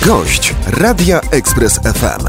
Gość Radia Express FM.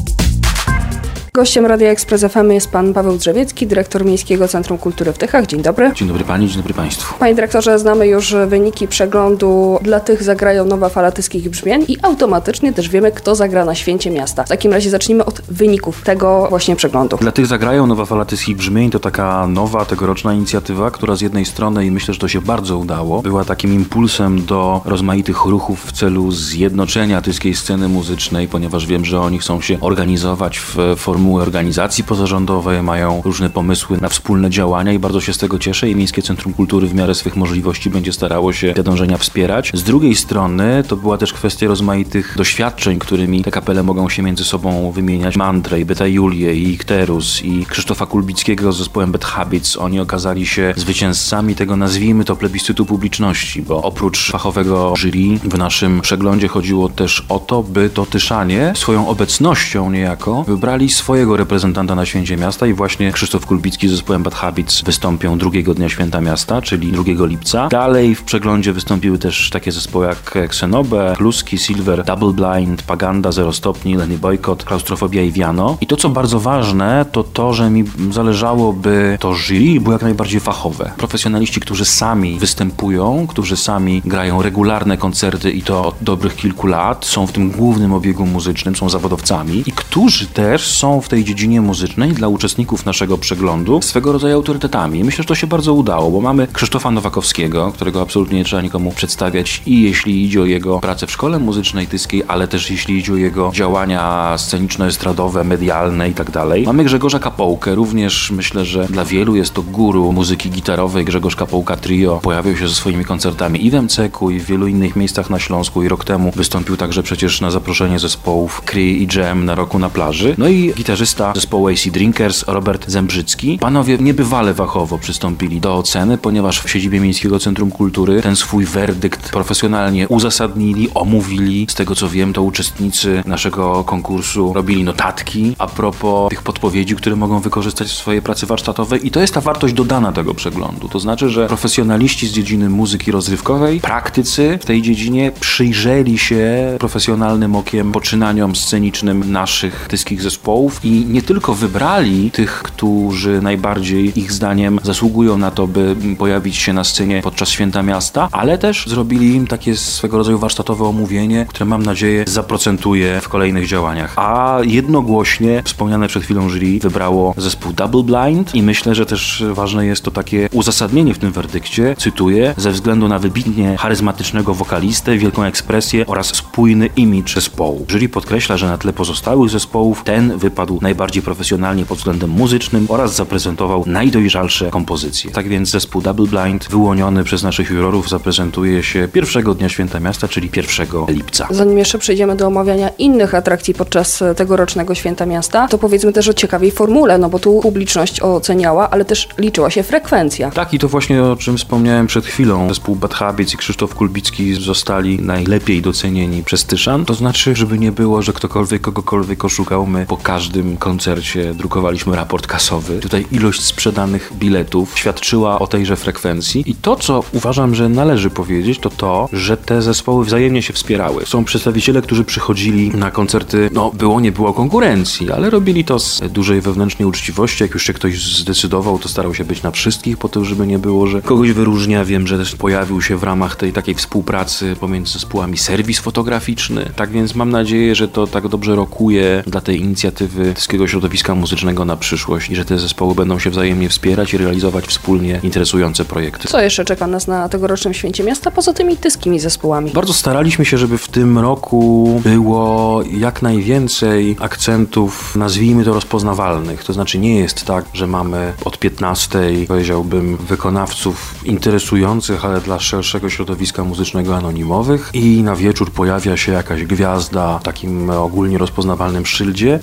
Gościem Radia Express FM jest pan Paweł Drzewiecki, dyrektor Miejskiego Centrum Kultury w Tychach. Dzień dobry. Dzień dobry pani, dzień dobry państwu. Panie dyrektorze, znamy już wyniki przeglądu Dla tych zagrają nowa fala tyskich brzmień i automatycznie też wiemy, kto zagra na Święcie Miasta. W takim razie zacznijmy od wyników tego właśnie przeglądu. Dla tych zagrają nowa fala tyskich brzmień to taka nowa, tegoroczna inicjatywa, która z jednej strony, i myślę, że to się bardzo udało, była takim impulsem do rozmaitych ruchów w celu zjednoczenia tyskiej sceny muzycznej, ponieważ wiem, że oni chcą się organizować w formuły organizacji pozarządowej, mają różne pomysły na wspólne działania i bardzo się z tego cieszę i Miejskie Centrum Kultury w miarę swych możliwości będzie starało się te dążenia wspierać. Z drugiej strony to była też kwestia rozmaitych doświadczeń, którymi te kapele mogą się między sobą wymieniać. Mandrę i Beta Julię i Ikterus i Krzysztofa Kulbickiego z zespołem Bad Habits. Oni okazali się zwycięzcami tego, nazwijmy to, plebiscytu publiczności, bo oprócz fachowego jury w naszym przeglądzie chodziło też o to, by to Tyszanie swoją obecnością niejako wybrali swojego reprezentanta na Święcie Miasta i właśnie Krzysztof Kulbicki z zespołem Bad Habits wystąpią drugiego dnia Święta Miasta, czyli 2 lipca. Dalej w przeglądzie wystąpiły też takie zespoły jak Xenobe, Kluski, Silver, Double Blind, Paganda, 0 stopni, Lenny Boycott, Klaustrofobia i Wiano. I to, co bardzo ważne, to to, że mi zależało, by to jury było jak najbardziej fachowe. Profesjonaliści, którzy sami występują, którzy sami grają regularne koncerty i to od dobrych kilku lat, są w tym głównym obiegu muzycznym, są zawodowcami i którzy też są w tej dziedzinie muzycznej dla uczestników naszego przeglądu swego rodzaju autorytetami. Myślę, że to się bardzo udało, bo mamy Krzysztofa Nowakowskiego, którego absolutnie nie trzeba nikomu przedstawiać i jeśli idzie o jego pracę w Szkole Muzycznej Tyskiej, ale też jeśli idzie o jego działania sceniczno-estradowe, medialne i tak dalej. Mamy Grzegorza Kapołkę, również myślę, że dla wielu jest to guru muzyki gitarowej. Grzegorz Kapołka Trio pojawił się ze swoimi koncertami i w MCK-u i w wielu innych miejscach na Śląsku i rok temu wystąpił także przecież na zaproszenie zespołów Cree i Jam na Roku na plaży. No i gitarzysta zespołu AC Drinkers Robert Zembrzycki. Panowie niebywale fachowo przystąpili do oceny, ponieważ w siedzibie Miejskiego Centrum Kultury ten swój werdykt profesjonalnie uzasadnili, omówili. Z tego co wiem, to uczestnicy naszego konkursu robili notatki a propos tych podpowiedzi, które mogą wykorzystać w swojej pracy warsztatowej i to jest ta wartość dodana tego przeglądu. To znaczy, że profesjonaliści z dziedziny muzyki rozrywkowej, praktycy w tej dziedzinie przyjrzeli się profesjonalnym okiem poczynaniom scenicznym naszych tyskich zespołów i nie tylko wybrali tych, którzy najbardziej ich zdaniem zasługują na to, by pojawić się na scenie podczas Święta Miasta, ale też zrobili im takie swego rodzaju warsztatowe omówienie, które mam nadzieję zaprocentuje w kolejnych działaniach. A jednogłośnie wspomniane przed chwilą jury wybrało zespół Double Blind i myślę, że też ważne jest to takie uzasadnienie w tym werdykcie, cytuję, ze względu na wybitnie charyzmatycznego wokalistę, wielką ekspresję oraz spójny imidż zespołu. Jury podkreśla, że na tle pozostałych zespołów ten wypadł najbardziej profesjonalnie pod względem muzycznym oraz zaprezentował najdojrzalsze kompozycje. Tak więc zespół Double Blind, wyłoniony przez naszych jurorów, zaprezentuje się pierwszego dnia Święta Miasta, czyli 1 lipca. Zanim jeszcze przejdziemy do omawiania innych atrakcji podczas tegorocznego Święta Miasta, to powiedzmy też o ciekawej formule, no bo tu publiczność oceniała, ale też liczyła się frekwencja. Tak i to właśnie o czym wspomniałem przed chwilą. Zespół Bad Habits i Krzysztof Kulbicki zostali najlepiej docenieni przez Tyszan. To znaczy, żeby nie było, że ktokolwiek kogokolwiek oszukał, my po każdym koncercie drukowaliśmy raport kasowy. Tutaj ilość sprzedanych biletów świadczyła o tejże frekwencji i to, co uważam, że należy powiedzieć, to to, że te zespoły wzajemnie się wspierały. Są przedstawiciele, którzy przychodzili na koncerty, nie było konkurencji, ale robili to z dużej wewnętrznej uczciwości. Jak już się ktoś zdecydował, to starał się być na wszystkich po to, żeby nie było, że kogoś wyróżnia. Wiem, że też pojawił się w ramach tej takiej współpracy pomiędzy zespołami serwis fotograficzny. Tak więc mam nadzieję, że to tak dobrze rokuje dla tej inicjatywy tyskiego środowiska muzycznego na przyszłość i że te zespoły będą się wzajemnie wspierać i realizować wspólnie interesujące projekty. Co jeszcze czeka nas na tegorocznym Święcie Miasta poza tymi tyskimi zespołami? Bardzo staraliśmy się, żeby w tym roku było jak najwięcej akcentów, nazwijmy to rozpoznawalnych. To znaczy nie jest tak, że mamy od 15, powiedziałbym, wykonawców interesujących, ale dla szerszego środowiska muzycznego anonimowych i na wieczór pojawia się jakaś gwiazda w takim ogólnie rozpoznawalnym szyldzie. Wydaje mi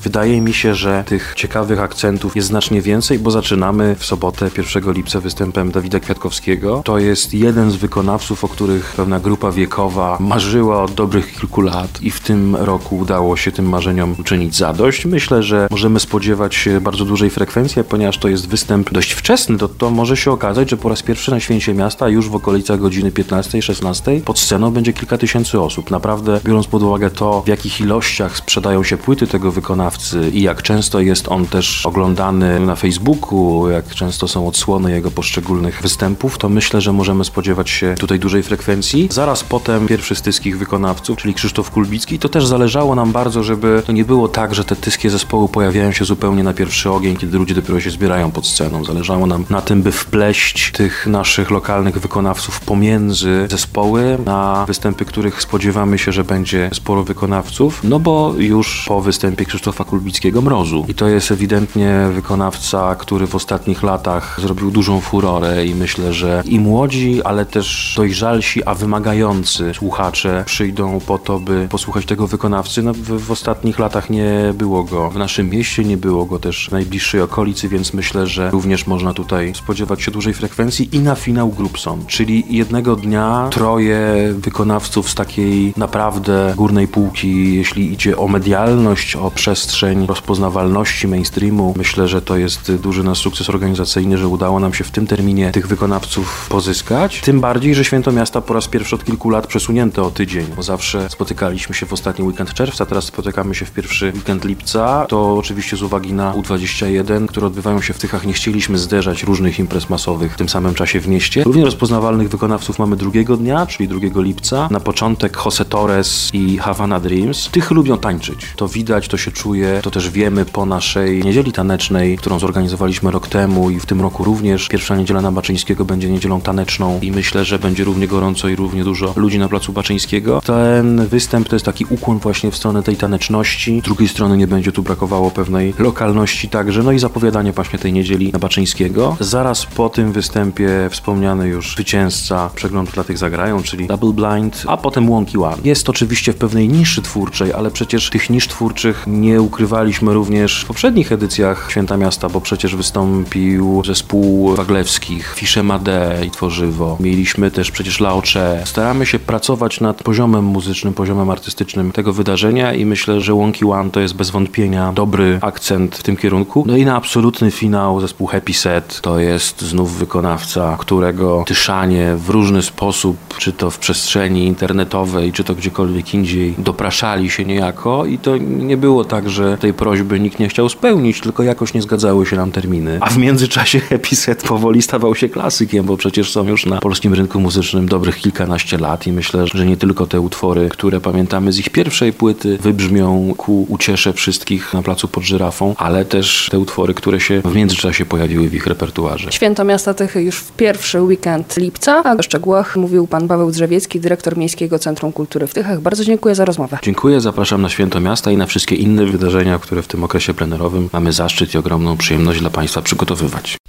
mi się, że tych ciekawych akcentów jest znacznie więcej, bo zaczynamy w sobotę 1 lipca występem Dawida Kwiatkowskiego. To jest jeden z wykonawców, o których pewna grupa wiekowa marzyła od dobrych kilku lat i w tym roku udało się tym marzeniom uczynić zadość. Myślę, że możemy spodziewać się bardzo dużej frekwencji, ponieważ to jest występ dość wczesny, to może się okazać, że po raz pierwszy na Święcie Miasta już w okolicach godziny 15-16 pod sceną będzie kilka tysięcy osób. Naprawdę, biorąc pod uwagę to, w jakich ilościach sprzedają się płyty tego wykonawcy i jak często jest on też oglądany na Facebooku, jak często są odsłony jego poszczególnych występów, to myślę, że możemy spodziewać się tutaj dużej frekwencji. Zaraz potem pierwszy z tyskich wykonawców, czyli Krzysztof Kulbicki. To też zależało nam bardzo, żeby to nie było tak, że te tyskie zespoły pojawiają się zupełnie na pierwszy ogień, kiedy ludzie dopiero się zbierają pod sceną. Zależało nam na tym, by wpleść tych naszych lokalnych wykonawców pomiędzy zespoły, na występy, których spodziewamy się, że będzie sporo wykonawców, no bo już po występie Krzysztofa Kulbickiego Mrozu. I to jest ewidentnie wykonawca, który w ostatnich latach zrobił dużą furorę i myślę, że i młodzi, ale też dojrzalsi, a wymagający słuchacze przyjdą po to, by posłuchać tego wykonawcy. No, w ostatnich latach nie było go w naszym mieście, nie było go też w najbliższej okolicy, więc myślę, że również można tutaj spodziewać się dużej frekwencji i na finał Grupson, czyli jednego dnia troje wykonawców z takiej naprawdę górnej półki, jeśli idzie o medialność, o przestrzeń rozpoznawalności mainstreamu. Myślę, że to jest duży nasz sukces organizacyjny, że udało nam się w tym terminie tych wykonawców pozyskać. Tym bardziej, że Święto Miasta po raz pierwszy od kilku lat przesunięte o tydzień, bo zawsze spotykaliśmy się w ostatni weekend czerwca, teraz spotykamy się w pierwszy weekend lipca. To oczywiście z uwagi na U21, które odbywają się w Tychach, nie chcieliśmy zderzać różnych imprez masowych w tym samym czasie w mieście. Równie rozpoznawalnych wykonawców mamy drugiego dnia, czyli 2 lipca. Na początek Jose Torres i Havana Dreams. Tych lubią tańczyć. To widać, to się czuje, to też wiemy po naszej niedzieli tanecznej, którą zorganizowaliśmy rok temu i w tym roku również. Pierwsza niedziela na Baczyńskiego będzie niedzielą taneczną i myślę, że będzie równie gorąco i równie dużo ludzi na placu Baczyńskiego. Ten występ to jest taki ukłon właśnie w stronę tej taneczności. Z drugiej strony nie będzie tu brakowało pewnej lokalności także, no i zapowiadanie właśnie tej niedzieli na Baczyńskiego. Zaraz po tym występie wspomniany już zwycięzca przeglądu dla tych zagrają, czyli Double Blind, a potem Wonky One. Jest oczywiście w pewnej niszy twórczej, ale przecież tych nisz twórczych nie ukrywaliśmy również w poprzednich edycjach Święta Miasta, bo przecież wystąpił zespół Waglewskich, Fisze Made i Tworzywo. Mieliśmy też przecież Laocze. Staramy się pracować nad poziomem muzycznym, poziomem artystycznym tego wydarzenia i myślę, że Wonky One to jest bez wątpienia dobry akcent w tym kierunku. No i na absolutny finał zespół Happy Set to jest znów wykonawca, którego tyszanie w różny sposób, czy to w przestrzeni internetowej, czy to gdziekolwiek indziej, dopraszali się niejako i to nie było tak, że tej prośby nikt nie chciał spełnić, tylko jakoś nie zgadzały się nam terminy. A w międzyczasie Happy Set powoli stawał się klasykiem, bo przecież są już na polskim rynku muzycznym dobrych kilkanaście lat i myślę, że nie tylko te utwory, które pamiętamy z ich pierwszej płyty, wybrzmią ku uciesze wszystkich na placu pod Żyrafą, ale też te utwory, które się w międzyczasie pojawiły w ich repertuarze. Święto Miasta Tychy już w pierwszy weekend lipca, a o szczegółach mówił pan Paweł Drzewiecki, dyrektor Miejskiego Centrum Kultury w Tychach. Bardzo dziękuję za rozmowę. Dziękuję, zapraszam na Święto Miasta i na wszystkie inne wydarzenia, które w tym okresie plenerowym mamy zaszczyt i ogromną przyjemność dla Państwa przygotowywać.